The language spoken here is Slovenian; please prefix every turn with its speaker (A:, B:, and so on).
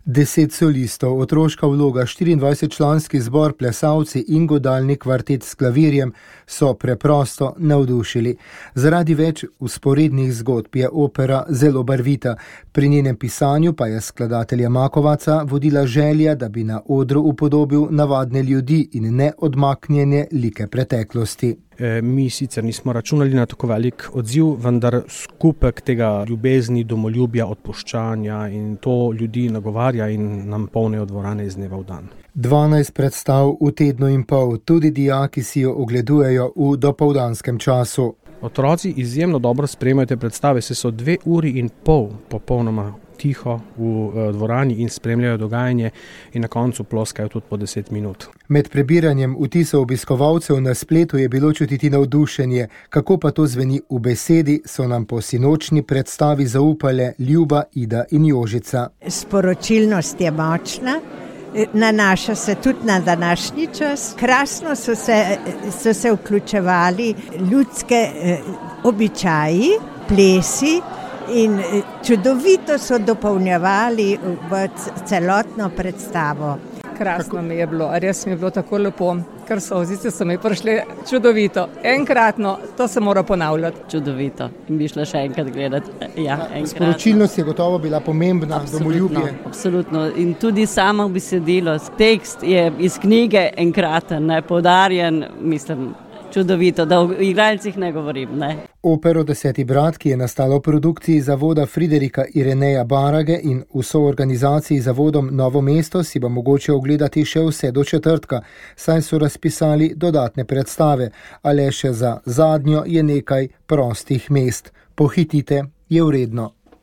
A: 10 solistov, otroška vloga, 24-članski zbor, plesalci in godalni kvartet s klavirjem so preprosto navdušili. Zaradi več vzporednih zgodb je opera zelo barvita. Pri njenem pisanju pa je skladatelja Makovaca vodila želja, da bi na odru upodobil navadne ljudi in ne odmaknjene like preteklosti.
B: Mi sicer nismo računali na tako velik odziv, vendar skupek tega ljubezni, domoljubja, odpuščanja in to ljudi nagovarja in nam polnijo dvorane iz dneva v dan. 12
A: predstav v tednu in pol, tudi dijaki si jo ogledujejo v dopoldanskem času.
B: Otroci izjemno dobro spremljajo te predstave, se so 2 uri in pol popolnoma tiho v dvorani in spremljajo dogajanje in na koncu ploskajo tudi po 10 minut.
A: Med prebiranjem vtisov obiskovalcev na spletu je bilo čutiti navdušenje. Kako pa to zveni v besedi, so nam po sinočni predstavi zaupale Ljuba, Ida in Jožica.
C: Sporočilnost je močna, nanaša se tudi na današnji čas. Krasno so se vključevali ljudske običaji, plesi, in čudovito so dopolnjevali v celotno predstavo.
D: Krasno mi je bilo, res mi je bilo tako lepo, ker solzice so mi prišle čudovito. Enkratno, to se mora ponavljati.
E: Čudovito in bi šla še enkrat gledati. Ja,
A: sporočilnost je gotovo bila pomembna, domoljubje.
E: Absolutno. In tudi samo besedilo, tekst je iz knjige enkraten, poudarjen, mislim, čudovito, da o igralcih ne govorim. Ne.
A: Opero 10. brat, ki je nastala v produkciji zavoda Friderika Ireneja Barage in v soorganizaciji zavodom Novo mesto, si bo mogoče ogledati še vse do četrtka, saj so razpisali dodatne predstave, a le še za zadnjo je nekaj prostih mest. Pohitite, je vredno.